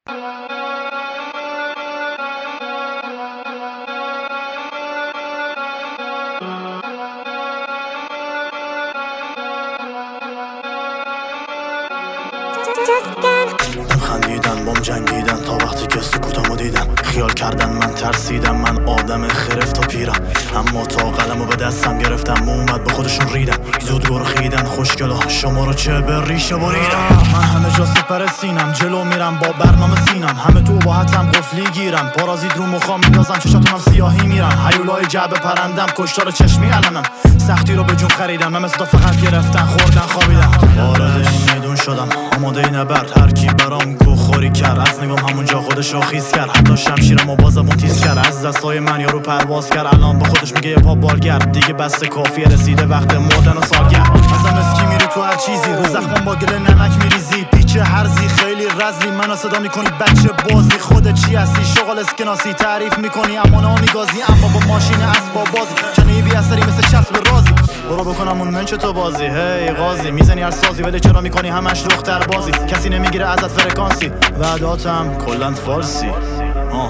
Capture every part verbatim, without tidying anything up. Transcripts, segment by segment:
بهم خندیدن، بام جنگیدن تا وقتی که سکوتمو دیدن. خیال کردن من ترسیدم، من آدم خرفت و پیرم، اما تا قلمو به دستم گرفتم اومد به خودشون ریدن. زود گرخیدن خوشگلا شما رو چه به ریشه بریدم. من همه جا سپر سینم، جلو میرم با برنامه سینم، همه تو با حتم قفلی گیرم، پارازیت رو مخام میندازن چشاتونم سیاهی میرن. هیولای جعبه پرندم، کشتار چشمی علمم، سختی رو به جون خریدم، من مثل فقط گرفتن خوردن خوابیدم. وارد این میدون شدم آماده نبرد، هر کی برام گوخوری کرد، از نگام همونجا خودشو خیس کرد، حتی شمشیرمو بازمون تیز کرد، از دستای من یارو پرواز کرد، الان به خودش میگه یه پا بالگرد، دیگه بس کافیه رسیده وقت مردن و سالگرد. ازم اسکی میری تو هر چیزی، رو زخمم با گل نمک میریزی، پیچ هرزی خیلی رزلی، منو صدا میکنی بچه بازی، خودت چی هستی شغل اسکناسی، تعریف میکنی اما نامیگازی، اما با ماشین اسباب بازی، کنی بی اثری مثل چسب رازی، برو بکنم اون منچ تو بازی. هی قاضی میزنی هر سازی، ولی چرا میکنی همش دختر بازی، کسی نمیگیره ازت فرکانسی، وعداتم کلن فالسی. آه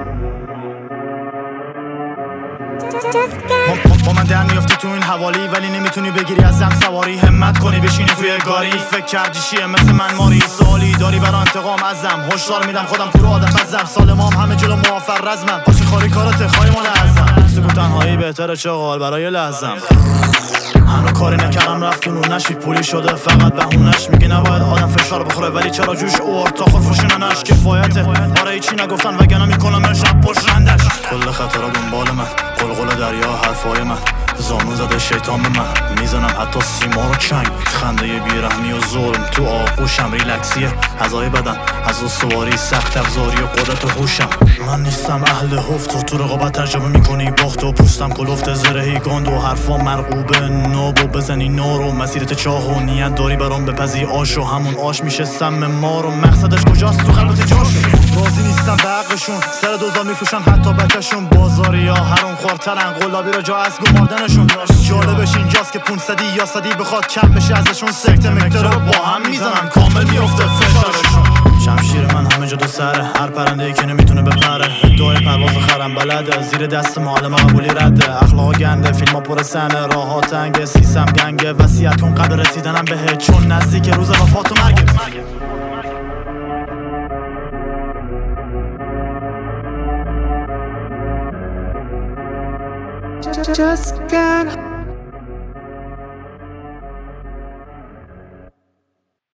با من در میافتی تو این حوالی، ولی نمیتونی بگیری ازم سواری، همت کنی بشینی توی گاری، فکر کردی چیه مثل من ماری، سوالی داری برا انتقام ازم، هشدار میدم خودم تو رو آدم بزم، سالمام همه جلو موافر رزمم، پاچی خاری کارات خواهی مال ازم، سکوت تنهایی بهتره چغال برای لحظم، هنو کاری نکردم رفت نور نشید پولی شده فقط بهونش، میگه نباید آدم فشار بخوره ولی چرا جوش اورد تا خود فشیننش کفایته، آره هیچی نگفتن وگرنه میکنم شب پشت رندش، کل خطرها دنبال من، قلقل دریا حرفای من، زانو زده شیطان به من، میزنم حتی سیما رو چنگ، خنده بیرحمی و ظلم تو آغوشم، ریلکسیه هزای بدن از و سواری، سخت افزاری و قدرت و هوشم، من نیستم اهل هفت و تو رقابت ترجمه میکنی باخت و پوستم کلفت زرهی گاند و حرفا مرغوبه نابو بزنی نارو، مسیرت چاه و نیت داری برام بپزی آشو، همون آش میشه سم ما رو، مقصدش کجاست تو قلبت جاشو، راضی نیستم به حقشون، سر دوزار میفروشن حتی بچه‌شون، بازاری ها هرون خوارترن، قلابی رو جا از گماردنشون، جالبش اینجاست که پونصدی یا صدی بخواد کم بشه ازشون، سکته مکتر رو با هم میزنن کامل میفته فشارشون، شمشیر من همه جا دو سره، هر پرنده ای که نمیتونه بپره، ادعای پرواز خرم بلده، زیر دست معلم قبولی رده، اخلاق گنده فیلم ها پر سنه، راه ها تنگه سیسم گنگه، وصیت کن قبل رسیدنم بهت چون نزدیک روز وفات و مرگه. Just can't